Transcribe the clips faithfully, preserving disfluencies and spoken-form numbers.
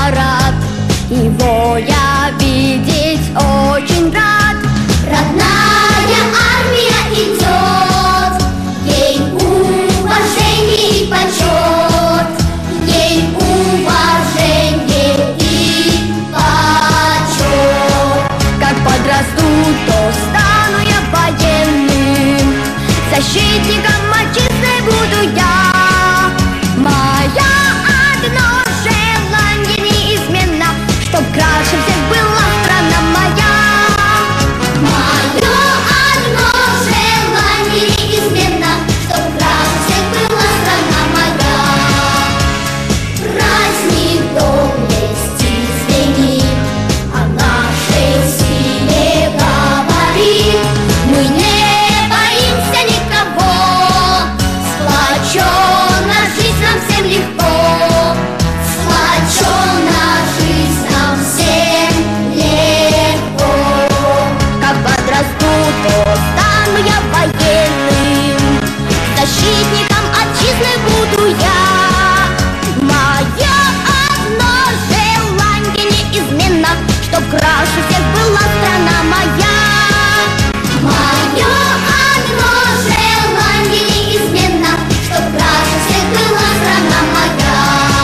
парад. Его я видеть очень рад. Родная армия идет, ей уважение и почет, ей уважение и почет. Как подрасту, то стану я военным, защитником отчизны буду я. Моя одно желание неизменно, чтоб краше всех была страна моя. Мое одно желание неизменно, чтоб краше всех была страна моя. Праздник доблести звенит, о нашей силе говорит. Мы не боимся никого, сплоченно жизнь нам всем легко, сплоченно жизнь нам всем легко. Как подрасту, то стану я военным, защитником отчизны буду я. Мое одно желание неизменно, чтоб краше всех была страна моя. Мое одно желание неизменно, чтоб краше всех была страна моя.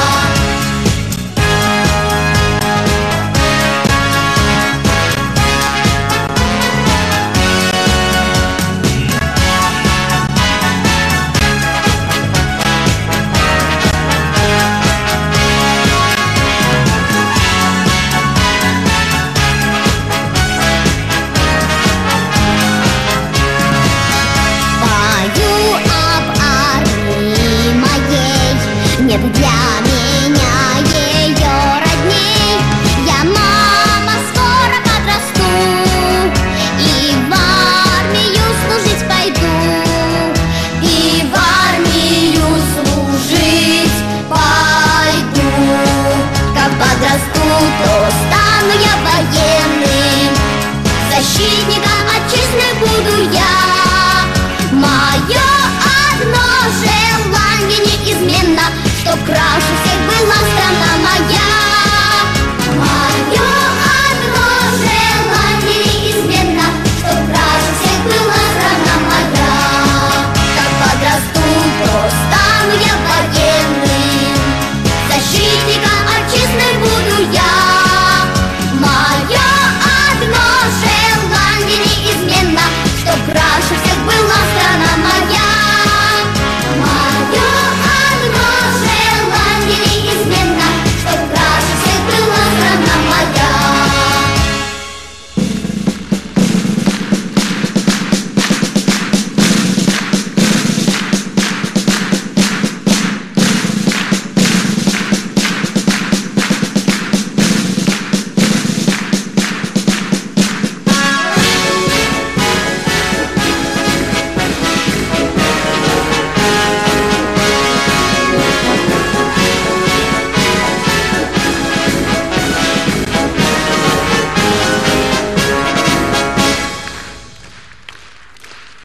Пою об армии моей, нет для меня ее родней. Я, мама, скоро подрасту и в армию служить пойду, и в армию служить пойду. Как подрасту, то стану я военным, защитником отчизны буду я. Мое одно желание неизменно, чтоб краше всех была страна